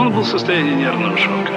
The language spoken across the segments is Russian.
Он был в состоянии нервного шока.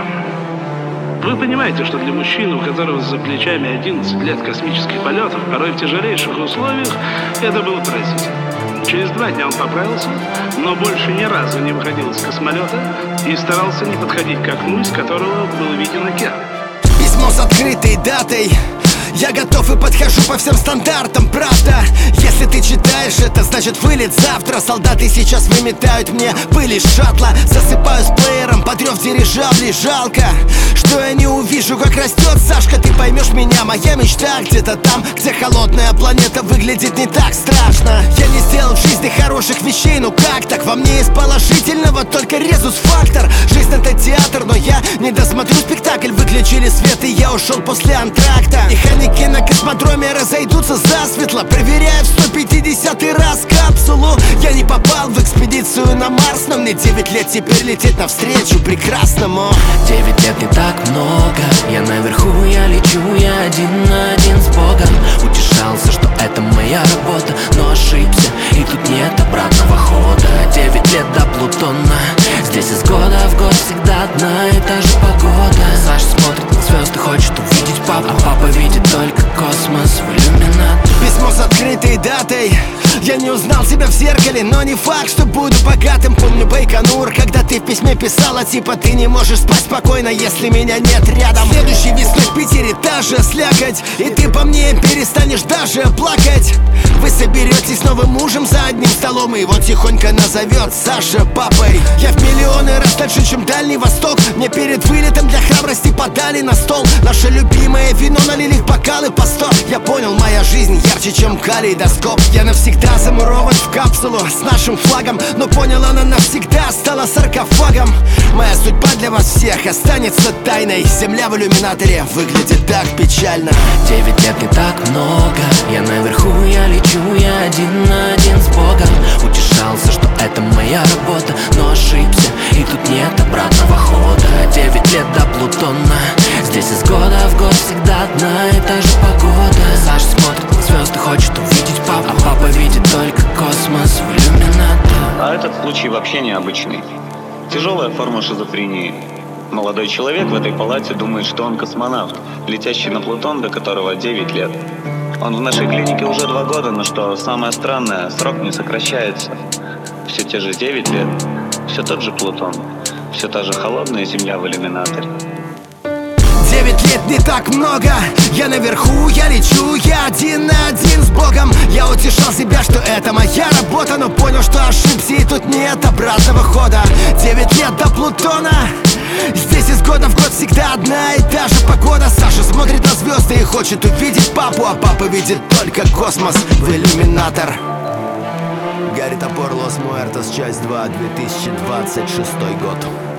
Вы понимаете, что для мужчины, у которого за плечами 11 лет космических полетов, порой в тяжелейших условиях, это было поразительно. Через 2 дня он поправился, но больше ни разу не выходил из космолета и старался не подходить к окну, из которого был виден океан. Письмо с открытой датой. Я готов и подхожу по всем стандартам, правда. Если ты читаешь это, значит вылет завтра. Солдаты сейчас выметают мне пыль из шаттла. Засыпаю с плеером, подрёв дирижабли. Жалко, что я не увижу, как растет Сашка. Ты поймешь меня, моя мечта где-то там, где холодная планета выглядит не так страшно. Я не сделал в жизни хороших вещей, ну как так? Во мне из положительного только резус-фактор. Жизнь это театр, но я не досмотрю спектакль. Выключили свет и я ушел после антракта. Механики на космодроме разойдутся засветло. Проверяю в 150-й раз капсулу. Я не попал в экспедицию на Марс, но мне 9 лет теперь лететь навстречу прекрасному. 9 лет не так много. Я наверху, я лечу, я один на один с Богом. Утешался, что это моя работа, но ошибся, и тут нет обратного хода. 9 лет до Плутона. Здесь из года в год всегда одна и та же погода. Саша смотрит на звезды, хочет увидеть папу, а папа видит только космос в иллюминаторе. Письмо с открытой датой. Я не узнал себя в зеркале, но не факт, что буду богатым. Помню Байконур, когда ты в письме писала, типа ты не можешь спать спокойно, если меня нет рядом. Следующей весной в Питере та же слякоть, и ты по мне перестанешь даже плакать. Вы соберетесь с новым мужем за одним столом, и его тихонько назовет Саша папой. Я в миллионы раз дальше, чем Дальний Восток. Мне перед вылетом для храбрости подали на стол наше любимое вино, налили в бокалы по 100. Я понял, моя жизнь ярче, чем калейдоскоп. Я навсегда замурован в капсулу с нашим флагом, но понял, она навсегда стала саркофагом. Моя судьба для вас всех останется тайной. Земля в иллюминаторе выглядит так печально. 9 лет не так много. Я наверху, я лечу, я один на один с Богом. Утешался, что это моя работа, но ошибся, и тут нет обратного хода. 9 лет до Плутона. Здесь из года в год всегда одна и та же погода. Саша смотрит на звезды, хочет увидеть папу, а папа видит только космос в иллюминаторе. А этот случай вообще необычный. Тяжелая форма шизофрении. Молодой человек в этой палате думает, что он космонавт, летящий на Плутон, до которого 9 лет. Он в нашей клинике уже 2 года, но что самое странное, срок не сокращается. Все те же 9 лет, все тот же Плутон, все та же холодная Земля в иллюминаторе. 9 лет не так много. Я наверху, я лечу, я один на один с Богом. Я утешал себя, что это моя работа, но понял, что ошибся, и тут нет обратного хода. 9 лет до Плутона. Здесь из года в год всегда одна и та же погода. Саша смотрит на звезды и хочет увидеть папу, а папа видит только космос в иллюминатор. Гарри Топор, Лос Муэртос, часть 2, 2026 год.